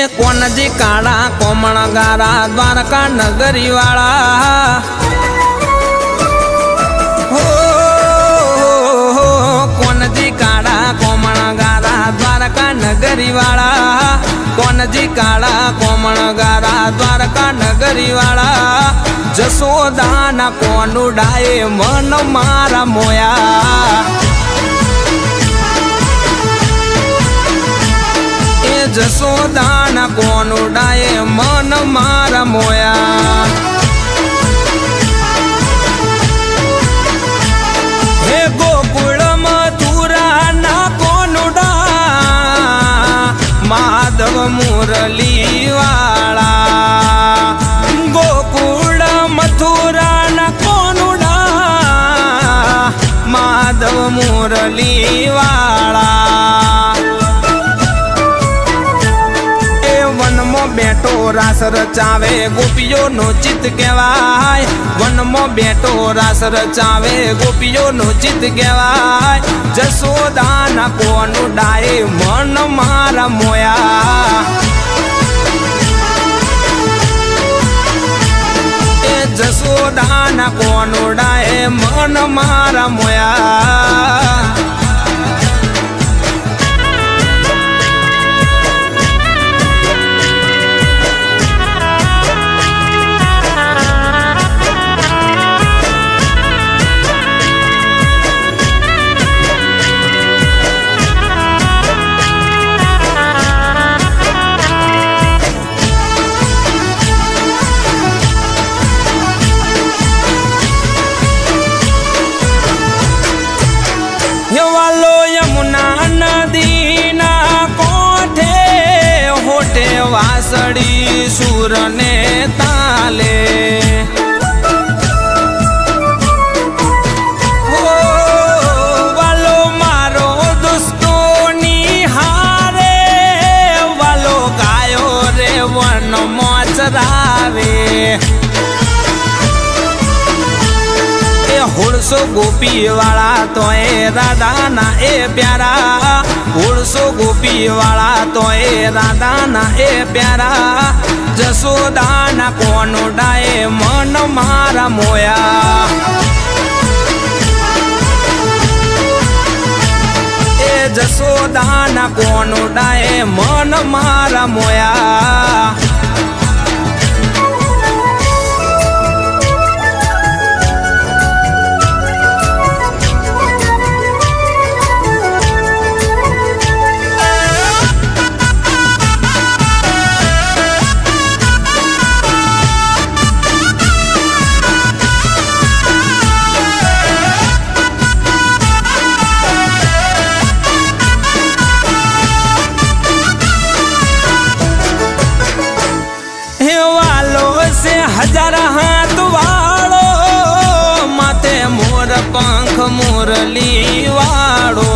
કોનજી કાળા કોમણ ગારા દ્વારકા નગરી વાળા કોનજી કાળા કોમણ ગારા દ્વારકા નગરી વાળા કોનજી કાળા કોમણ ગારા દ્વારકા નગરી વાળા જશોદાના કોનુડાએ મન મારા મોયા જશોદાના કોનુડાએ મન મારા મોયા હે ગોકુળ મથુરાના કોનુડા માધવ મુરલી વાળા ગોકુળ મથુરાના કોનુડા માધવ મુરલી વાળા બેટો રાસ રચાવે ગોપીઓનો ચિત્ત કહેવાય વનમાં બેટો રાસ રચાવે ગોપીઓનો ચિત્ત કહેવાય જશોદાના કોનુડાએ મન મારા મોયા એ જશોદાના કોનુડાએ મન મારા મોયા વાલો યમુના નદીના કોઠે હોઠે વાસળી સુરને તાલે વાલો મારો દુષ્ટોની હારે વાલો ગાયો રે વન મોચરાવે હોળસો ગોપી વાળા તો એ રાધાના એ પ્યારા હોળસો ગોપી વાળા તો એ રાધાના એ પ્યારા જશોદાના કોનુડાએ મન મારા મોયા એ જશોદાના કોનુડાએ મન મારા મોયા હજાર હાથ વાળો માથે મોર પંખ મુરલી વાળો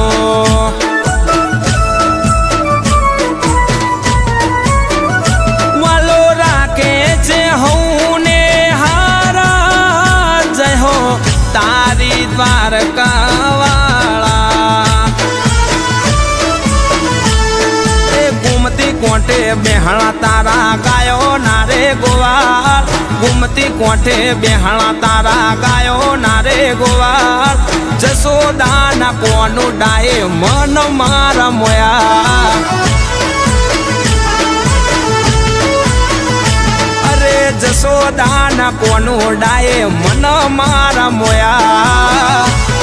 વાલો રાખે છે હું ને હારા જય હો તારી દ્વારકા વાળા એ ગુમતી કોઠે બેહણા તારા ગાયો ના રે ગોવાળ ગુમતી કોઠે બેહણા તારા ગાયો ના રે ગોવાળ જશોદાના કોનુડાએ મન મારા મોયા અરે જશોદાના કોનુડાએ મન મારા મોયા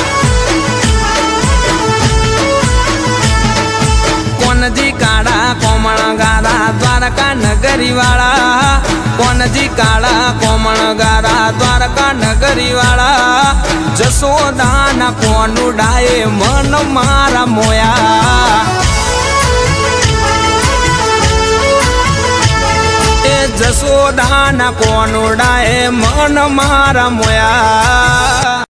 કોનજી કાળા કોમણ ગારા દ્વારકા નગરી વાળા કોનજી કાળા કોમણ ગારા દ્વારકા નગરી વાળા જશોદાના કોનુડાએ મન મારા મોયા એ જશોદાના કોનુડાએ મન મારા મોયા